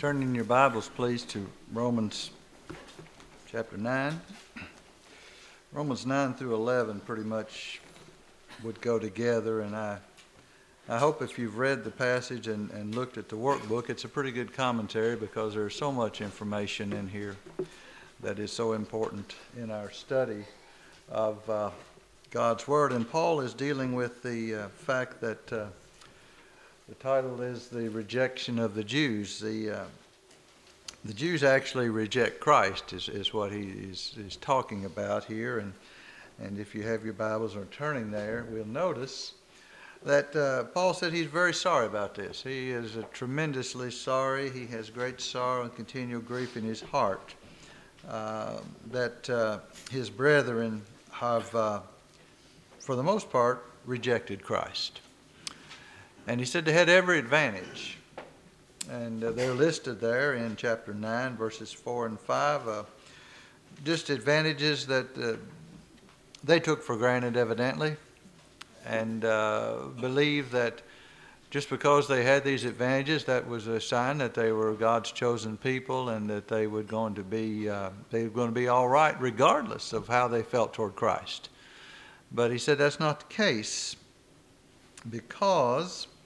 Turn in your Bibles, please, to Romans chapter 9. Romans 9 through 11 pretty much would go together, and I hope if you've read the passage and looked at the workbook, it's a pretty good commentary because there's so much information in here that is so important in our study of God's Word. And Paul is dealing with the fact that the title is The Rejection of the Jews. The Jews actually reject Christ is what he is talking about here. And if you have your Bibles or turning there, we'll notice that Paul said he's very sorry about this. He is tremendously sorry. He has great sorrow and continual grief in his heart that his brethren have, for the most part, rejected Christ. And he said they had every advantage. And they're listed there in chapter 9, verses 4 and 5. Just advantages that they took for granted, evidently, and believed that just because they had these advantages, that was a sign that they were God's chosen people and that they were going to be all right regardless of how they felt toward Christ. But he said that's not the case because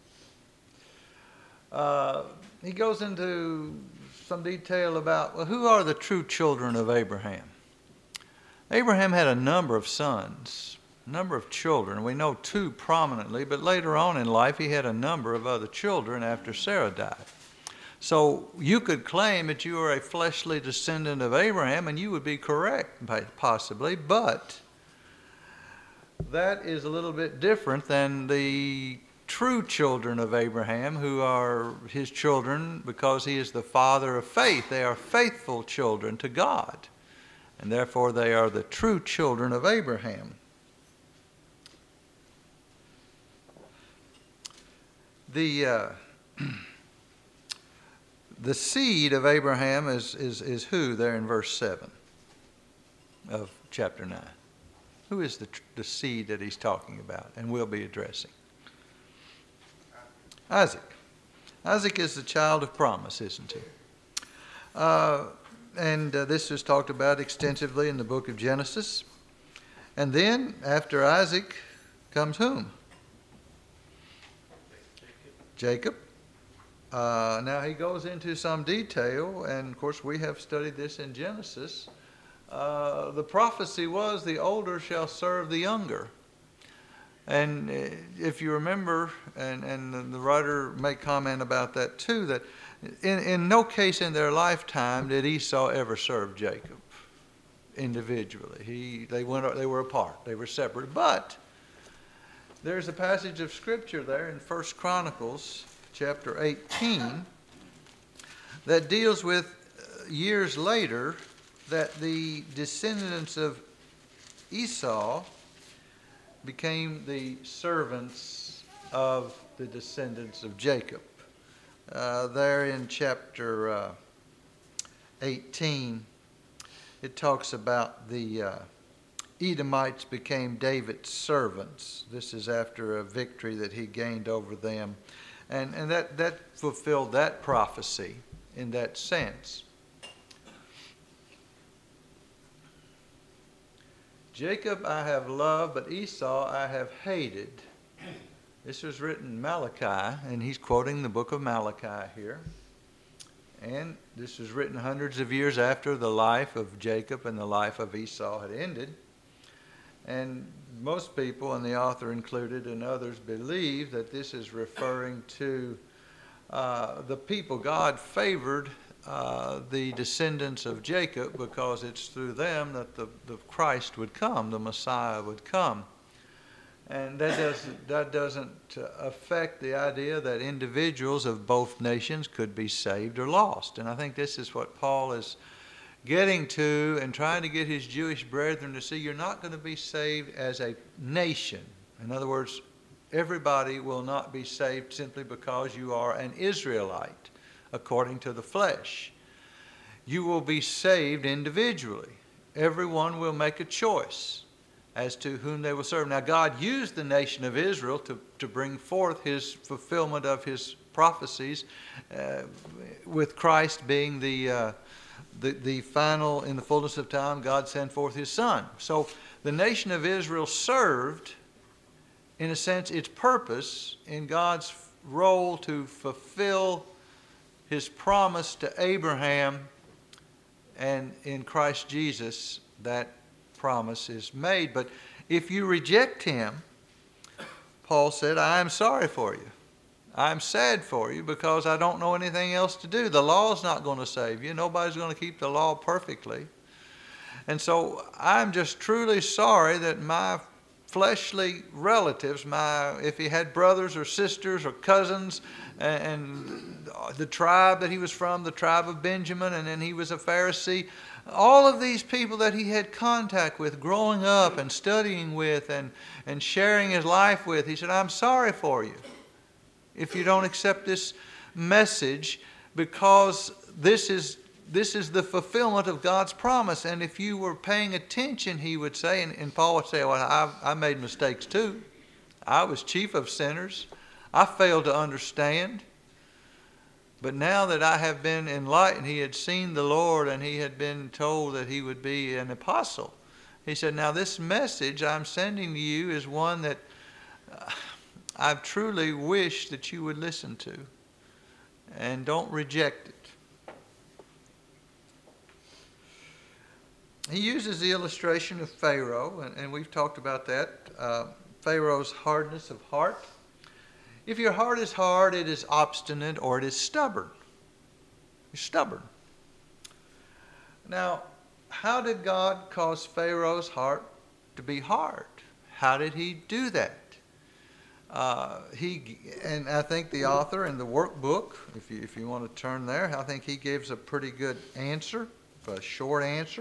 he goes into some detail about, well, who are the true children of Abraham? Abraham had a number of sons, a number of children. We know two prominently, but later on in life he had a number of other children after Sarah died. So you could claim that you are a fleshly descendant of Abraham, and you would be correct, possibly, but that is a little bit different than the true children of Abraham, who are his children because he is the father of faith. They are faithful children to God, and therefore they are the true children of Abraham. The seed of Abraham is who there in verse 7 of chapter 9? Who is the seed that he's talking about and will be addressing? Isaac. Isaac is the child of promise, isn't he? And this is talked about extensively in the book of Genesis. And then, after Isaac, comes whom? Jacob. Now, he goes into some detail, and of course, we have studied this in Genesis. The prophecy was, the older shall serve the younger. And if you remember, and the writer may comment about that too, that in no case in their lifetime did Esau ever serve Jacob individually. They were apart. They were separate. But there's a passage of Scripture there in 1 Chronicles chapter 18 that deals with years later that the descendants of Esau became the servants of the descendants of Jacob. There in chapter 18, it talks about the Edomites became David's servants. This is after a victory that he gained over them. And that fulfilled that prophecy in that sense. Jacob I have loved, but Esau I have hated. This was written in Malachi, and he's quoting the book of Malachi here. And this was written hundreds of years after the life of Jacob and the life of Esau had ended. And most people, and the author included and others, believe that this is referring to the people God favored, the descendants of Jacob, because it's through them that the Christ would come, the Messiah would come. And that doesn't affect the idea that individuals of both nations could be saved or lost. And I think this is what Paul is getting to and trying to get his Jewish brethren to see. You're not going to be saved as a nation. In other words, everybody will not be saved simply because you are an Israelite, according to the flesh. You will be saved individually. Everyone will make a choice as to whom they will serve. Now, God used the nation of Israel to bring forth his fulfillment of his prophecies, with Christ being the final, in the fullness of time, God sent forth His Son. So the nation of Israel served, in a sense, its purpose in God's role to fulfill His promise to Abraham, and in Christ Jesus that promise is made. But if you reject Him, Paul said, I am sorry for you. I'm sad for you because I don't know anything else to do. The law's not going to save you. Nobody's going to keep the law perfectly. And so I'm just truly sorry that my fleshly relatives, if he had brothers or sisters or cousins, and the tribe that he was from, the tribe of Benjamin, and then he was a Pharisee, all of these people that he had contact with growing up and studying with and sharing his life with, he said, I'm sorry for you if you don't accept this message, because this is the fulfillment of God's promise. And if you were paying attention, he would say, and Paul would say, well, I made mistakes too. I was chief of sinners. I failed to understand. But now that I have been enlightened, he had seen the Lord and he had been told that he would be an apostle. He said, now this message I'm sending to you is one that I truly wish that you would listen to, and don't reject it. He uses the illustration of Pharaoh, and we've talked about that, Pharaoh's hardness of heart. If your heart is hard, it is obstinate or it is stubborn. You're stubborn. Now, how did God cause Pharaoh's heart to be hard? How did he do that? And I think the author in the workbook, if you want to turn there, I think he gives a pretty good answer, a short answer.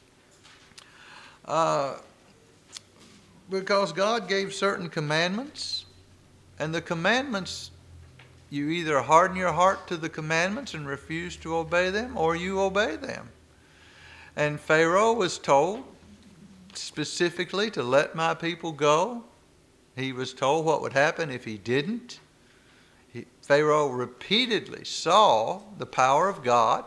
Because God gave certain commandments, and the commandments, you either harden your heart to the commandments and refuse to obey them, or you obey them. And Pharaoh was told specifically to let my people go. He was told what would happen if he didn't. Pharaoh repeatedly saw the power of God.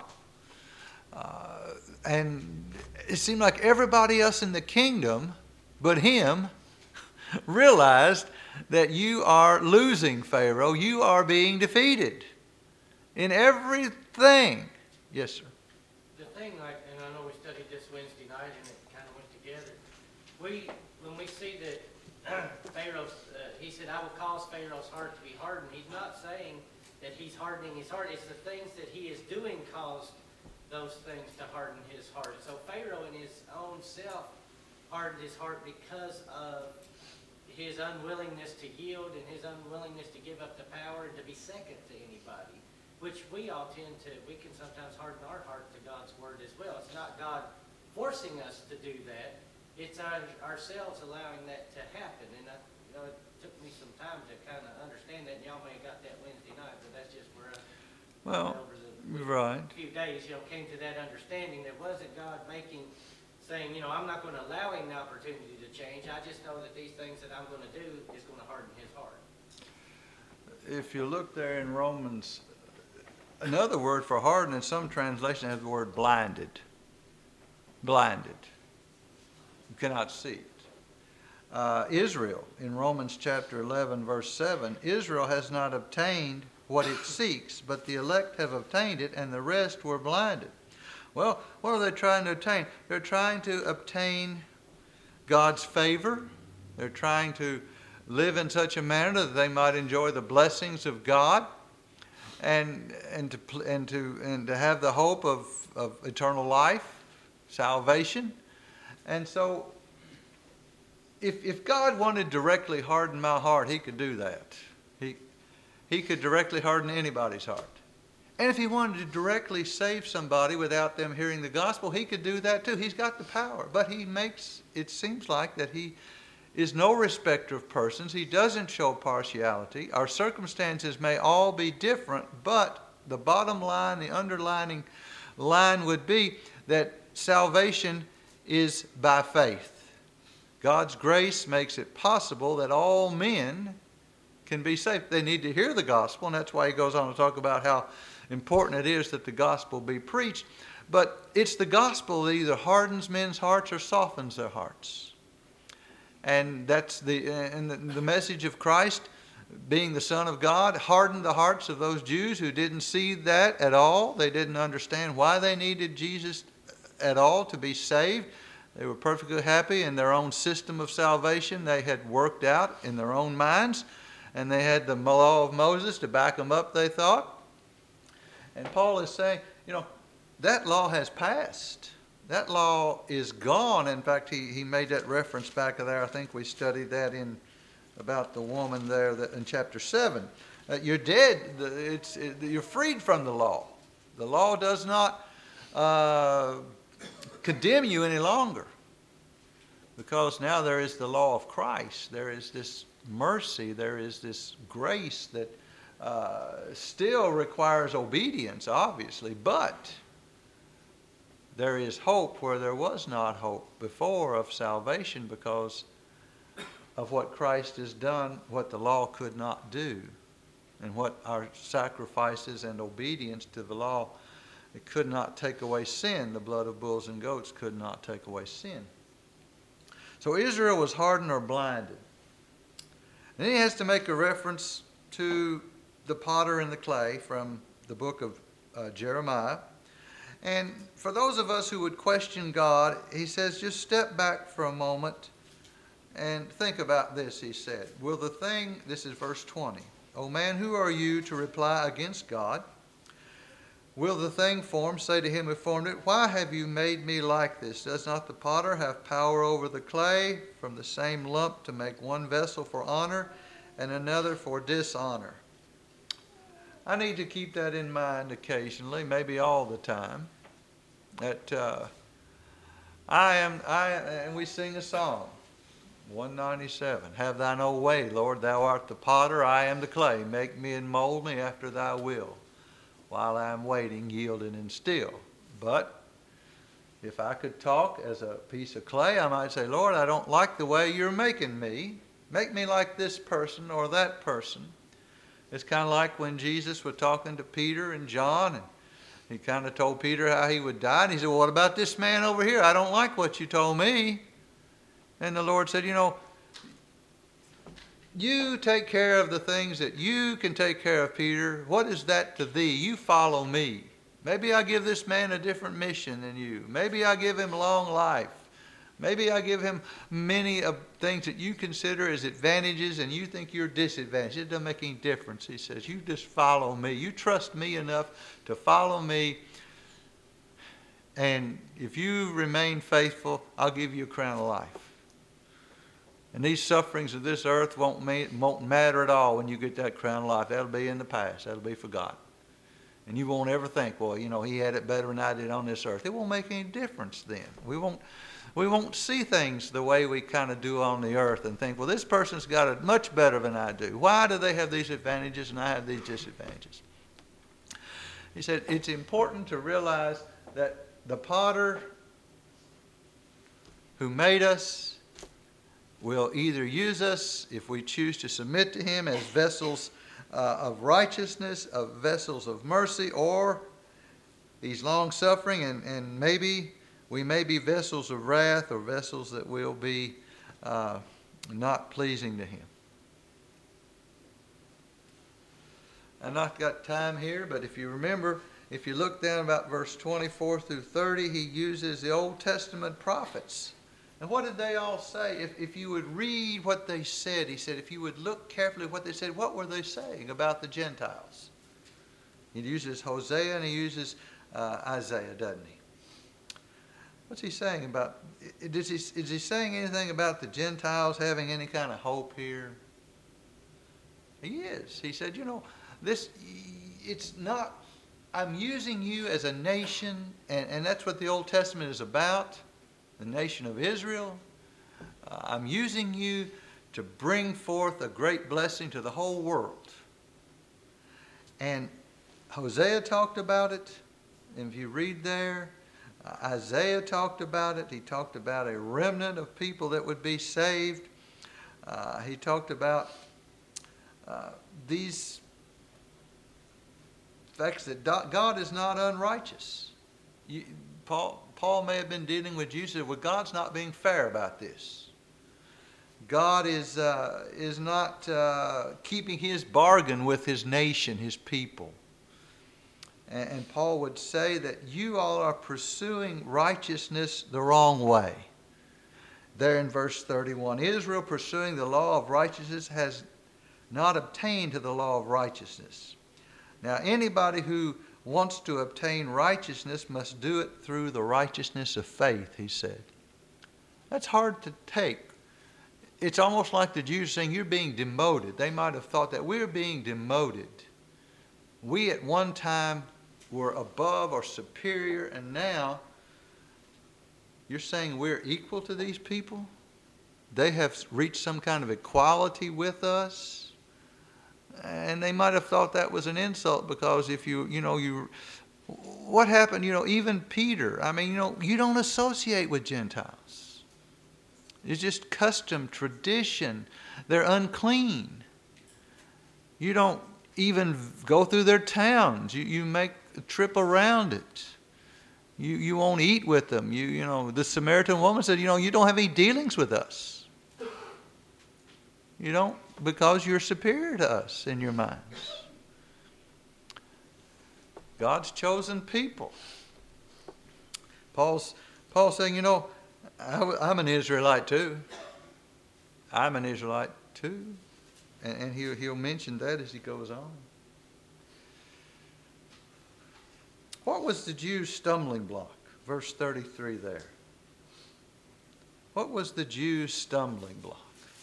And it seemed like everybody else in the kingdom but him realized that you are losing, Pharaoh. You are being defeated in everything. Yes, sir. The thing, and I know we studied this Wednesday night and it kind of went together. When we see that Pharaoh's, he said, I will cause Pharaoh's heart to be hardened. He's not saying that he's hardening his heart. It's the things that he is doing caused those things to harden his heart. So Pharaoh in his own self hardened his heart because of his unwillingness to yield and his unwillingness to give up the power and to be second to anybody, which we can sometimes harden our heart to God's word as well. It's not God forcing us to do that. It's ourselves allowing that to happen. And it took me some time to kind of understand that. And y'all may have got that Wednesday night, but that's just where over the few days, came to that understanding. That wasn't God saying, I'm not going to allow him the opportunity to change. I just know that these things that I'm going to do is going to harden his heart. If you look there in Romans, another word for harden in some translation has the word blinded. Blinded. You cannot see it. Israel, in Romans chapter 11, verse 7, Israel has not obtained what it seeks, but the elect have obtained it, and the rest were blinded. Well, what are they trying to obtain? They're trying to obtain God's favor. They're trying to live in such a manner that they might enjoy the blessings of God, and to have the hope of eternal life, salvation. And so, if God wanted to directly harden my heart, he could do that. He could directly harden anybody's heart. And if he wanted to directly save somebody without them hearing the gospel, he could do that too. He's got the power. But it seems like that he is no respecter of persons. He doesn't show partiality. Our circumstances may all be different, but the bottom line, the underlining line would be that salvation is by faith. God's grace makes it possible that all men can be saved. They need to hear the gospel, and that's why he goes on to talk about how important it is that the gospel be preached. But it's the gospel that either hardens men's hearts or softens their hearts. And that's the message of Christ, being the Son of God, hardened the hearts of those Jews who didn't see that at all. They didn't understand why they needed Jesus at all to be saved. They were perfectly happy in their own system of salvation they had worked out in their own minds. And they had the law of Moses to back them up, they thought. And Paul is saying, that law has passed. That law is gone. In fact, he made that reference back there. I think we studied that in about the woman there in chapter 7. You're dead. You're freed from the law. The law does not condemn you any longer, because now there is the law of Christ. There is this mercy. There is this grace that still requires obedience, obviously, but there is hope where there was not hope before of salvation, because of what Christ has done, what the law could not do, and what our sacrifices and obedience to the law, it could not take away sin. The blood of bulls and goats could not take away sin. So Israel was hardened or blinded. And then he has to make a reference to the potter and the clay from the book of Jeremiah. And for those of us who would question God, he says, just step back for a moment and think about this, he said. This is verse 20. O man, who are you to reply against God? Will the thing formed say to him who formed it, why have you made me like this? Does not the potter have power over the clay from the same lump to make one vessel for honor and another for dishonor? I need to keep that in mind occasionally, maybe all the time. That and we sing a song, 197. Have thine own way, Lord, thou art the potter, I am the clay. Make me and mold me after thy will. While I am waiting, yielding and still. But if I could talk as a piece of clay, I might say, Lord, I don't like the way you're making me. Make me like this person or that person. It's kind of like when Jesus was talking to Peter and John, and he kind of told Peter how he would die. And he said, well, what about this man over here? I don't like what you told me. And the Lord said, you take care of the things that you can take care of, Peter. What is that to thee? You follow me. Maybe I give this man a different mission than you. Maybe I give him long life. Maybe I give him many of things that you consider as advantages and you think you're disadvantaged. It doesn't make any difference. He says, you just follow me. You trust me enough to follow me. And if you remain faithful, I'll give you a crown of life. And these sufferings of this earth won't matter at all when you get that crown of life. That'll be in the past. That'll be forgotten. And you won't ever think, well, he had it better than I did on this earth. It won't make any difference then. We won't see things the way we kind of do on the earth and think, well, this person's got it much better than I do. Why do they have these advantages and I have these disadvantages? He said, it's important to realize that the potter who made us will either use us, if we choose to submit to him, as vessels of righteousness, of vessels of mercy, or he's long-suffering, and maybe we may be vessels of wrath or vessels that will be not pleasing to him. I've not got time here, but if you remember, if you look down about verse 24 through 30, he uses the Old Testament prophets. And what did they all say? If you would read what they said, he said, if you would look carefully at what they said, what were they saying about the Gentiles? He uses Hosea and he uses Isaiah, doesn't he? What's he saying about, is he saying anything about the Gentiles having any kind of hope here? He is. He said, it's not, I'm using you as a nation, and that's what the Old Testament is about. The nation of Israel. I'm using you to bring forth a great blessing to the whole world. And Hosea talked about it. And if you read there, Isaiah talked about it. He talked about a remnant of people that would be saved. He talked about these facts that God is not unrighteous. Paul may have been dealing with you, said, well, God's not being fair about this. God is not keeping his bargain with his nation, his people. And Paul would say that you all are pursuing righteousness the wrong way. There in verse 31, Israel pursuing the law of righteousness has not obtained to the law of righteousness. Now anybody who wants to obtain righteousness must do it through the righteousness of faith, he said. That's hard to take. It's almost like the Jews saying, you're being demoted. They might have thought that we're being demoted. We at one time were above or superior, and now you're saying we're equal to these people? They have reached some kind of equality with us? And they might have thought that was an insult, because if what happened, even Peter, you don't associate with Gentiles. It's just custom, tradition. They're unclean. You don't even go through their towns. You make a trip around it. You won't eat with them. The Samaritan woman said, you don't have any dealings with us. You don't, because you're superior to us in your minds. God's chosen people. Paul's saying, I'm an Israelite too. I'm an Israelite too. And he'll mention that as he goes on. What was the Jews' stumbling block? Verse 33 there. What was the Jews' stumbling block?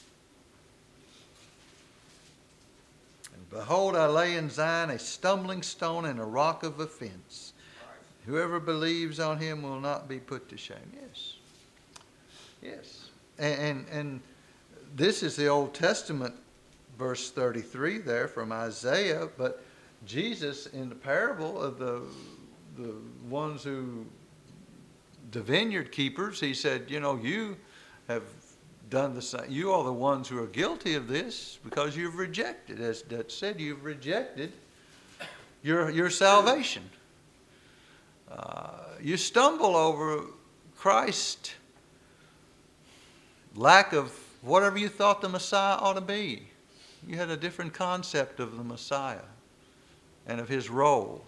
And behold, I lay in Zion a stumbling stone and a rock of offense. Whoever believes on him will not be put to shame. Yes. Yes. And this is the Old Testament, verse 33 there from Isaiah. But Jesus, in the parable of the ones who, the vineyard keepers, he said, you have done the same. You are the ones who are guilty of this because you've rejected, as that said, you've rejected your salvation. You stumble over Christ's lack of whatever you thought the Messiah ought to be. You had a different concept of the Messiah and of his role.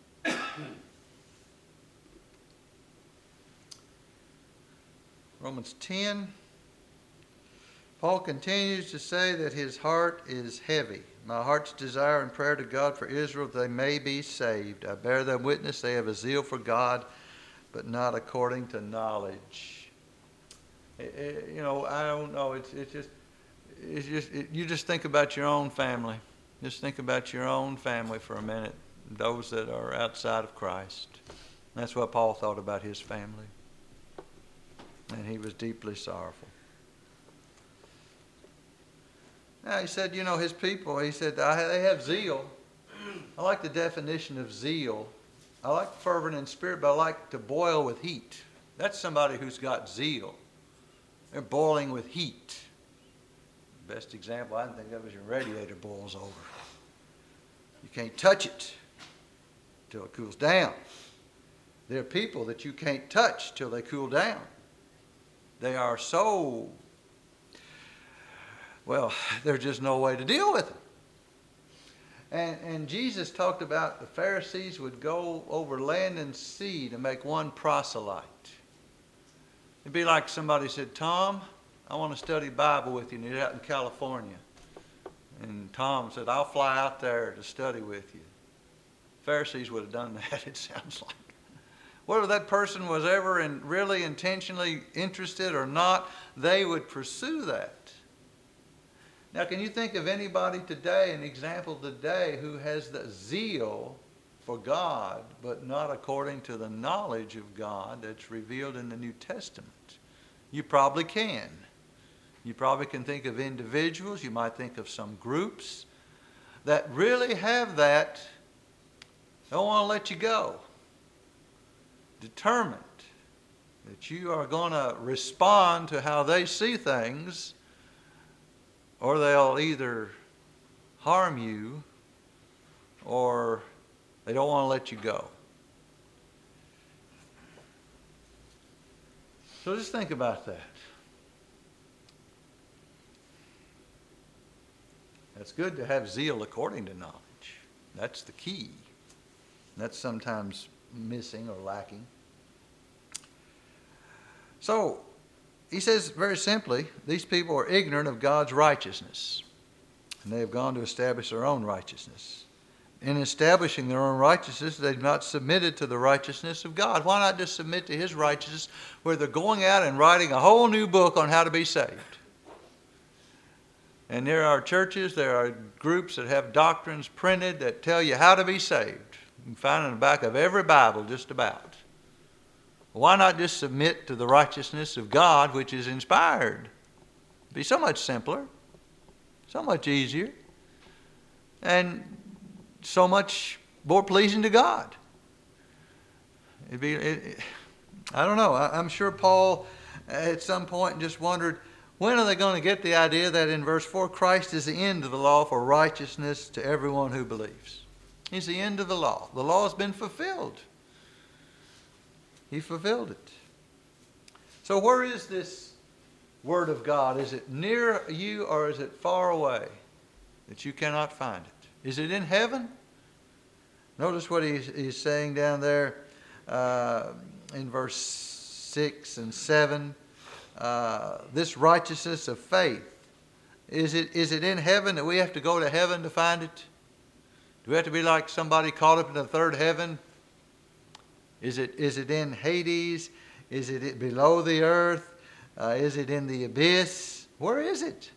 Romans 10, Paul continues to say that his heart is heavy. My heart's desire and prayer to God for Israel, they may be saved. I bear them witness, they have a zeal for God, but not according to knowledge. I don't know. You just think about your own family. Just think about your own family for a minute. Those that are outside of Christ. That's what Paul thought about his family. And he was deeply sorrowful. Now he said, his people, he said, they have zeal. I like the definition of zeal. I like fervent in spirit, but I like to boil with heat. That's somebody who's got zeal. They're boiling with heat. The best example I can think of is your radiator boils over. You can't touch it till it cools down. There are people that you can't touch till they cool down. They are so, there's just no way to deal with them. And Jesus talked about the Pharisees would go over land and sea to make one proselyte. It'd be like somebody said, Tom, I want to study Bible with you, and you're out in California. And Tom said, I'll fly out there to study with you. Pharisees would have done that, it sounds like. Whether that person was ever really intentionally interested or not, they would pursue that. Now, can you think of anybody today, an example today, who has the zeal for God, but not according to the knowledge of God that's revealed in the New Testament? You probably can. You probably can think of individuals, you might think of some groups that really have that, don't want to let you go. Determined that you are going to respond to how they see things, or they'll either harm you, or they don't want to let you go. So just think about that. It's good to have zeal according to knowledge. That's the key. That's sometimes missing or lacking. So, he says very simply, these people are ignorant of God's righteousness. And they have gone to establish their own righteousness. In establishing their own righteousness, they've not submitted to the righteousness of God. Why not just submit to His righteousness, where they're going out and writing a whole new book on how to be saved? And there are churches, there are groups that have doctrines printed that tell you how to be saved. You can find it in the back of every Bible just about. Why not just submit to the righteousness of God, which is inspired? It'd be so much simpler, so much easier, and so much more pleasing to God. I don't know. I'm sure Paul at some point just wondered, when are they going to get the idea that in verse 4, Christ is the end of the law for righteousness to everyone who believes? He's the end of the law. The law has been fulfilled. He fulfilled it. So where is this Word of God? Is it near you or is it far away that you cannot find it? Is it in heaven? Notice what he's saying down there in verse 6 and 7. This righteousness of faith, is it in heaven that we have to go to heaven to find it? Do we have to be like somebody caught up in the third heaven? Is it in Hades? Is it below the earth? Is it in the abyss? Where is it?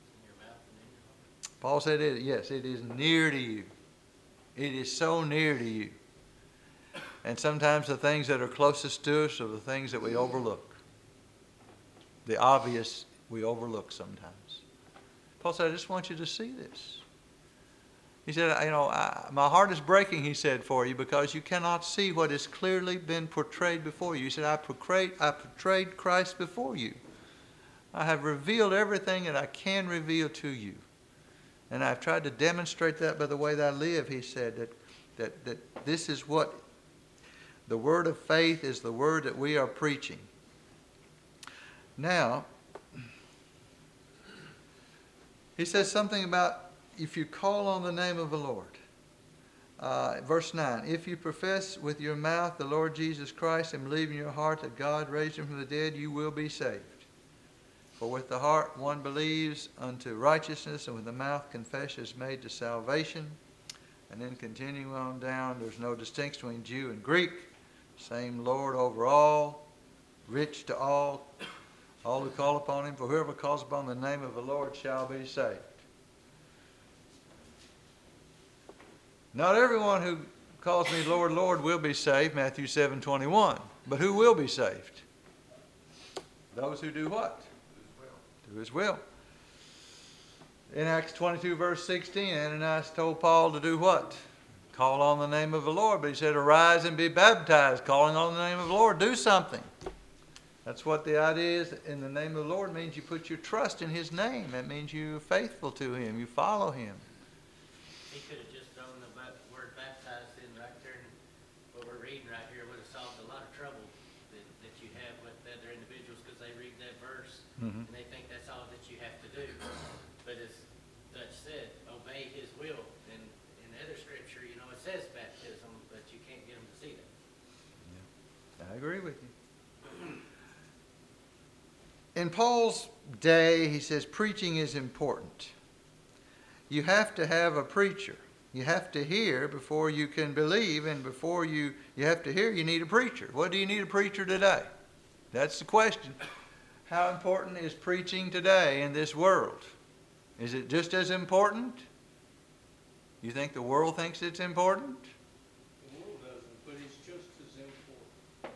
Paul said, yes, it is near to you. It is so near to you. And sometimes the things that are closest to us are the things that we overlook. The obvious we overlook sometimes. Paul said, I just want you to see this. He said, my heart is breaking, he said, for you, because you cannot see what has clearly been portrayed before you. He said, I portrayed Christ before you. I have revealed everything that I can reveal to you. And I've tried to demonstrate that by the way that I live. He said that this is what the word of faith is, the word that we are preaching. Now, he says something about if you call on the name of the Lord. Verse 9, if you profess with your mouth the Lord Jesus Christ and believe in your heart that God raised him from the dead, you will be saved. For with the heart one believes unto righteousness, and with the mouth confession is made to salvation. And then continuing on down, there's no distinction between Jew and Greek. Same Lord over all, rich to all who call upon him. For whoever calls upon the name of the Lord shall be saved. Not everyone who calls me Lord, Lord will be saved, Matthew 7:21. But who will be saved? Those who do what? Do his will. In Acts 22 verse 16, Ananias told Paul to do what? Call on the name of the Lord. But he said, arise and be baptized, calling on the name of the Lord. Do something. That's what the idea is. In the name of the Lord means you put your trust in his name. That means you're faithful to him. You follow him. He could have just thrown the word baptized in right there, and what we're reading right here would have solved a lot of trouble that you have with other individuals, because they read that verse and they think that's all that you have to do. But as Dutch said, obey his will. And in other scripture, it says baptism, but you can't get them to see that. Yeah. I agree with you. In Paul's day, he says preaching is important. You have to have a preacher. You have to hear before you can believe, and before you have to hear, you need a preacher. What do you need a preacher today? That's the question. How important is preaching today in this world? Is it just as important? You think the world thinks it's important? The world doesn't, but it's just as important.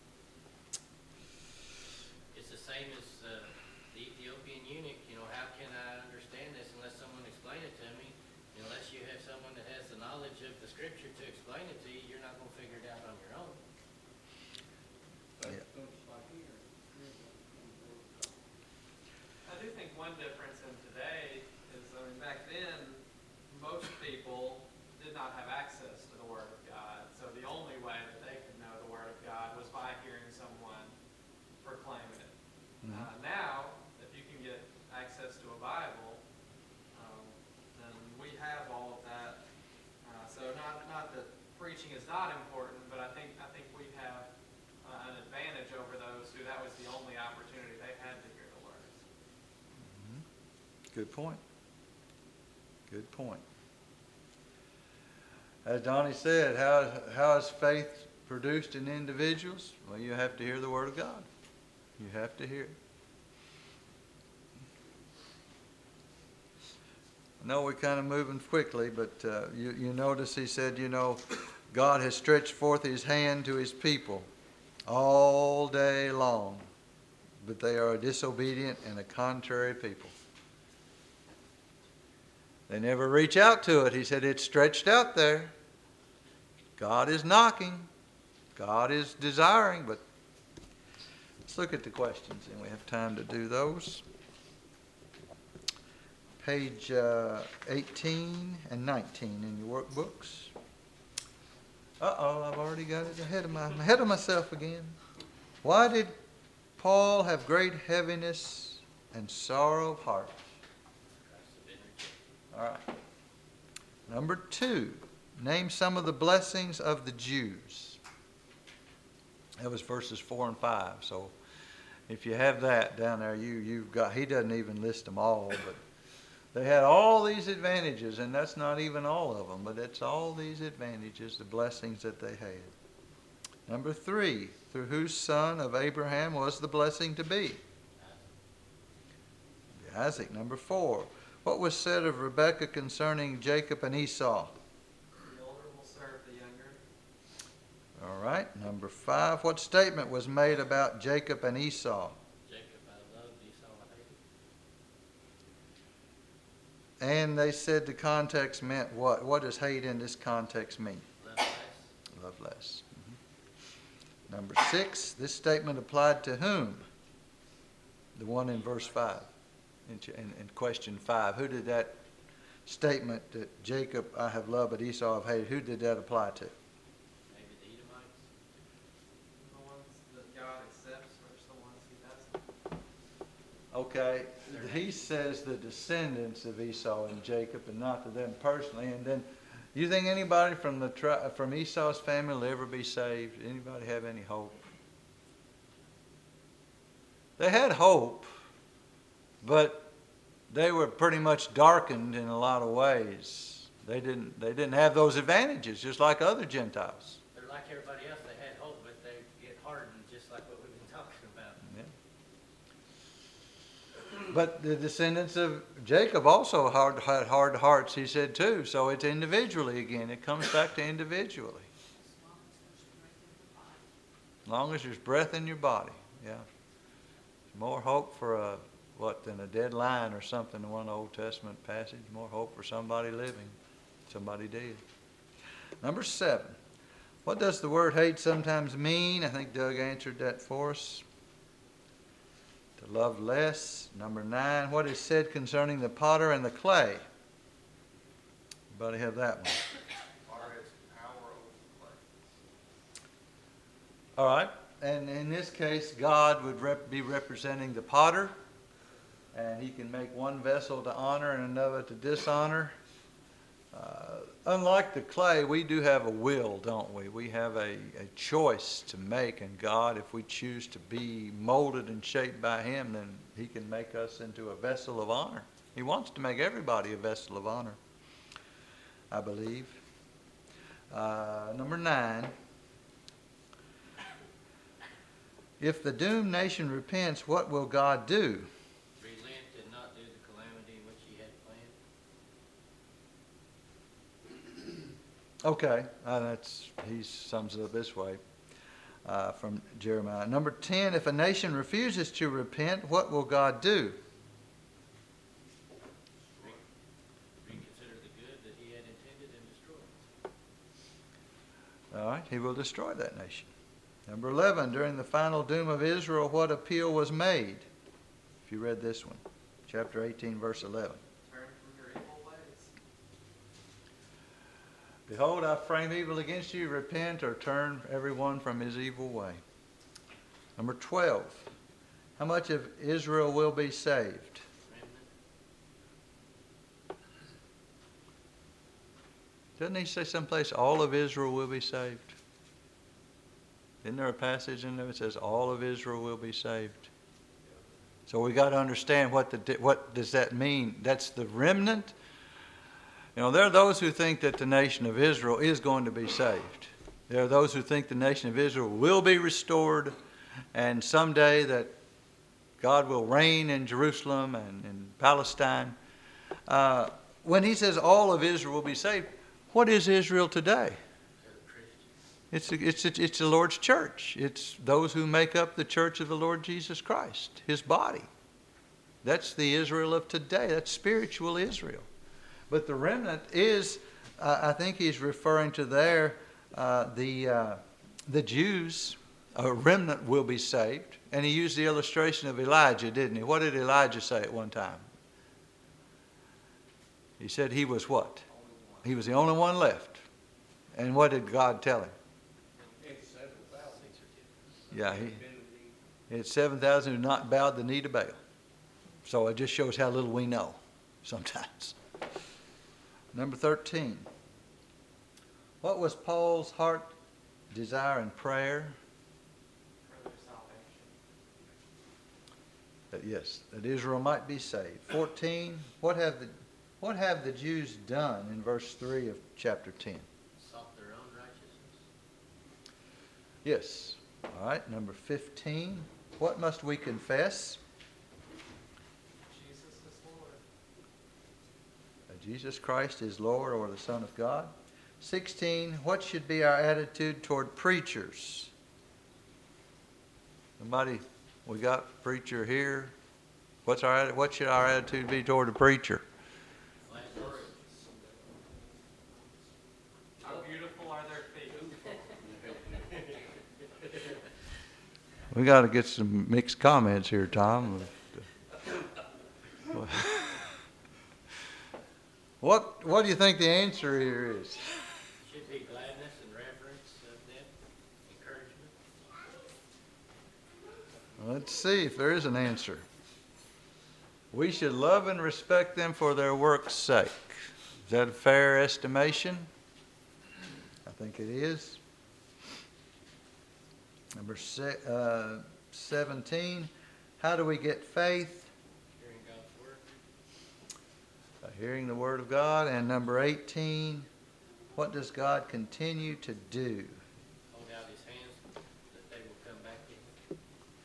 It's the same as the Ethiopian eunuch. How can I understand this unless someone explain it to me? Unless you have someone that has the knowledge of the scripture to explain it to you, you're not going to figure it out on your own. That's like here. I do think one difference in today is, back then, most people did not have access to the Word of God. So the only way that they could know the Word of God was by hearing someone proclaiming it. Now, if you can get access to a Bible, then we have all of that. So not that preaching is not important, but I think we have an advantage over those who that was the only opportunity they had to hear the Word. Good point. Good point. As Donnie said, how is faith produced in individuals? Well, you have to hear the Word of God. You have to hear it. I know we're kind of moving quickly, but you notice he said, God has stretched forth his hand to his people all day long, but they are a disobedient and a contrary people. They never reach out to it. He said it's stretched out there. God is knocking. God is desiring, but let's look at the questions, and we have time to do those. Page 18 and 19 in your workbooks. I've already got it ahead of myself again. Why did Paul have great heaviness and sorrow of heart? All right. Number 2, name some of the blessings of the Jews. That was verses 4 and 5. So if you have that down there, you've got. He doesn't even list them all, but they had all these advantages, and that's not even all of them, but it's all these advantages, the blessings that they had. Number 3, through whose son of Abraham was the blessing to be? Isaac. Number 4, what was said of Rebekah concerning Jacob and Esau? The older will serve the younger. All right. Number 5, what statement was made about Jacob and Esau? Jacob I loved, Esau I hated. And they said the context meant what? What does hate in this context mean? Love less. Love less. Number 6, this statement applied to whom? The one in verse 5. In question 5, who did that statement that Jacob I have loved but Esau I've hated, who did that apply to? Maybe the Edomites. The ones that God accepts versus the ones he doesn't. Okay, he says the descendants of Esau and Jacob and not to them personally. And then, you think anybody from Esau's family will ever be saved? Anybody have any hope? They had hope, but they were pretty much darkened in a lot of ways. They didn't have those advantages, just like other Gentiles. They're like everybody else. They had hope, but they get hardened, just like what we've been talking about. Yeah. But the descendants of Jacob also had hard hearts, he said too. So it's individually again. It comes back to individually. As long as there's breath in your body. Yeah. More hope for than a dead lion or something in one Old Testament passage. More hope for somebody living, somebody dead. Number 7. What does the word hate sometimes mean? I think Doug answered that for us. To love less. Number 9, what is said concerning the potter and the clay? Everybody have that one? Potter has power over the clay. All right. And in this case, God would be representing the potter, and he can make one vessel to honor and another to dishonor. Unlike the clay, we do have a will, don't we? We have a choice to make, and God, if we choose to be molded and shaped by him, then he can make us into a vessel of honor. He wants to make everybody a vessel of honor, I believe. Number 9. If the doomed nation repents, what will God do? Relent and not do the calamity which he had planned. Okay, he sums it up this way from Jeremiah. Number 10, if a nation refuses to repent, what will God do? Reconsider the good that he had intended and destroy it. All right, he will destroy that nation. Number 11, during the final doom of Israel, what appeal was made? If you read this one, chapter 18, verse 11. Turn from your evil ways. Behold, I frame evil against you. Repent or turn everyone from his evil way. Number 12. How much of Israel will be saved? Doesn't he say someplace all of Israel will be saved? Isn't there a passage in there that says all of Israel will be saved? So we got to understand what does that mean? That's the remnant. You know, there are those who think that the nation of Israel is going to be saved. There are those who think the nation of Israel will be restored, and someday that God will reign in Jerusalem and in Palestine. When he says all of Israel will be saved, what is Israel today? It's the Lord's church. It's those who make up the church of the Lord Jesus Christ, his body. That's the Israel of today. That's spiritual Israel. But the remnant is, I think he's referring to there, the Jews, a remnant will be saved. And he used the illustration of Elijah, didn't he? What did Elijah say at one time? He said he was what? He was the only one left. And what did God tell him? It's 7,000. Yeah, he had 7,000 who not bowed the knee to Baal. So it just shows how little we know sometimes. Number 13. What was Paul's heart desire and prayer? For their salvation. Yes, that Israel might be saved. 14. What have the Jews done in verse 3 of chapter 10? Sought their own righteousness. Yes. All right. Number 15. What must we confess? Jesus is Lord. That Jesus Christ is Lord or the Son of God. 16. What should be our attitude toward preachers? Somebody, we got preacher here. What should our attitude be toward a preacher? How beautiful are their feet? We got to get some mixed comments here, Tom. What do you think the answer here is? Should be gladness and reverence of them, encouragement. Let's see if there is an answer. We should love and respect them for their work's sake. Is that a fair estimation? I think it is. Number 17, how do we get faith? Hearing God's word. By hearing the Word of God. And number 18, what does God continue to do? Hold out his hands that they will come back to him.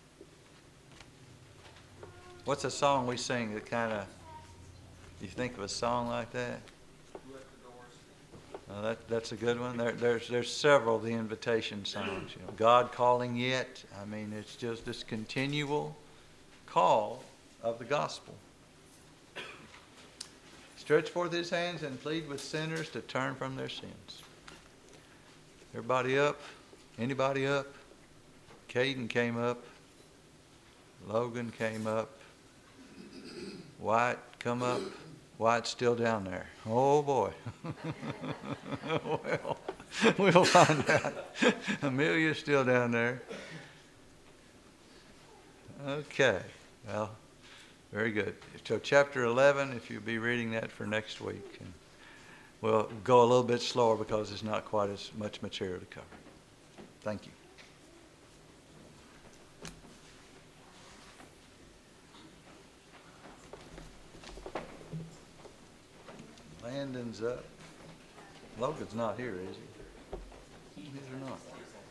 What's a song we sing that kind of, you think of a song like that? Let the doors. That's a good one. There's several of the invitation songs. You know, God calling yet. I mean, it's just this continual call of the gospel. Stretch forth his hands and plead with sinners to turn from their sins. Everybody up? Anybody up? Caden came up. Logan came up. White come up. White's still down there. Oh boy. Well, we'll find out. Amelia's still down there. Okay. Well, very good. So chapter 11, if you'll be reading that for next week. And we'll go a little bit slower because there's not quite as much material to cover. Thank you. Landon's up. Logan's not here, is he? Is or not?